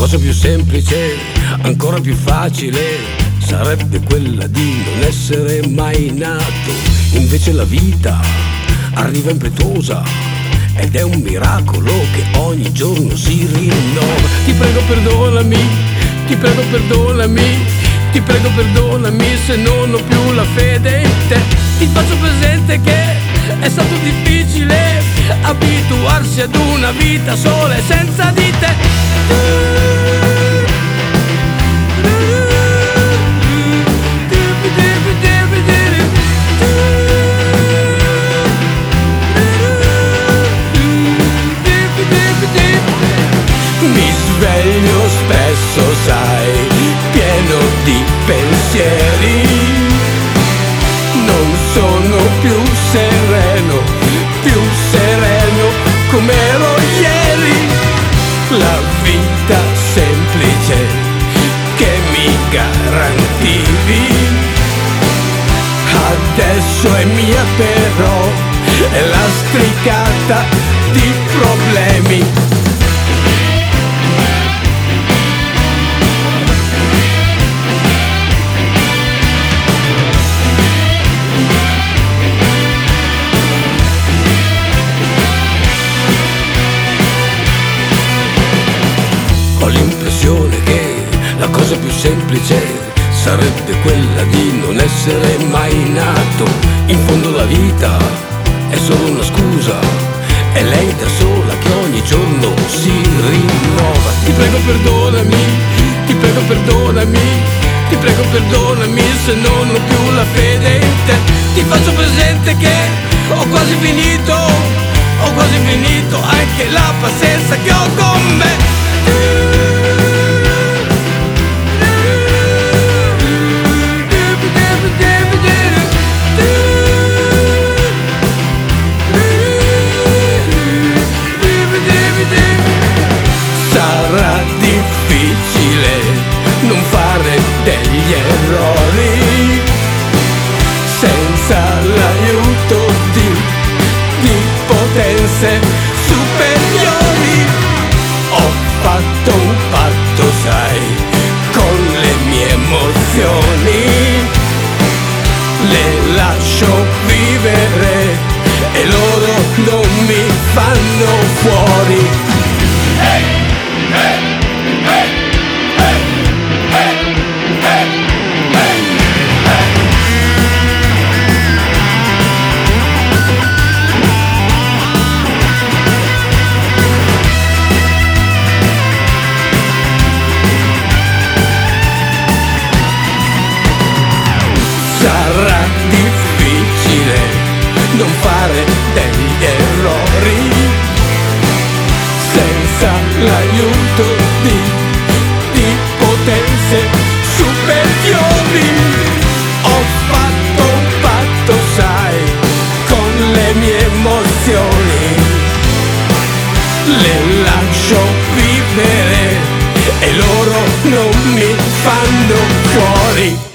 cosa più semplice, ancora più facile, sarebbe quella di non essere mai nato. Invece la vita arriva impetuosa ed è un miracolo che ogni giorno si rinnova. Ti prego perdonami, ti prego perdonami, ti prego perdonami se non ho più la fede in te. Ti faccio presente che è stato difficile abituarsi ad una vita sola e senza di te. Mi sveglio spesso, sai, pieno di pensieri. Non sono più sereno come ero ieri. La vita semplice che mi garantivi adesso è mia, però è lastricata di problemi. Ho l'impressione che la cosa più semplice sarebbe quella di non essere mai nato. In fondo la vita è solo una scusa, è lei da sola che ogni giorno si rinnova. Ti prego perdonami, ti prego perdonami, ti prego perdonami se non ho più la fede in te. Ti faccio presente che ho quasi finito anche la pazienza che ho con me. Sarà difficile non fare degli errori senza l'aiuto di potenze superiori. Ho fatto un patto, sai, con le mie emozioni, le lascio vivere e loro non mi fanno fuori. Sarà difficile non fare degli errori senza l'aiuto di potenze superiori. Ho fatto un patto, sai, con le mie emozioni, le lascio vivere e loro non mi fanno fuori.